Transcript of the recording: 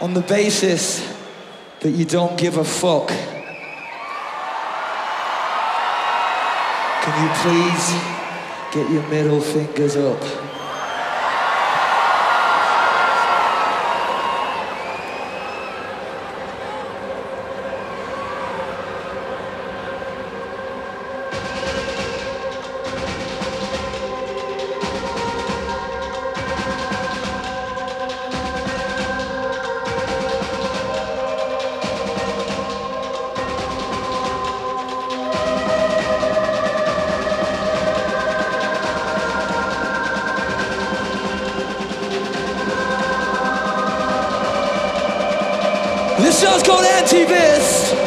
on the basis that you don't give a fuck. Can you please get your middle fingers up? This show's called Anti-Fist.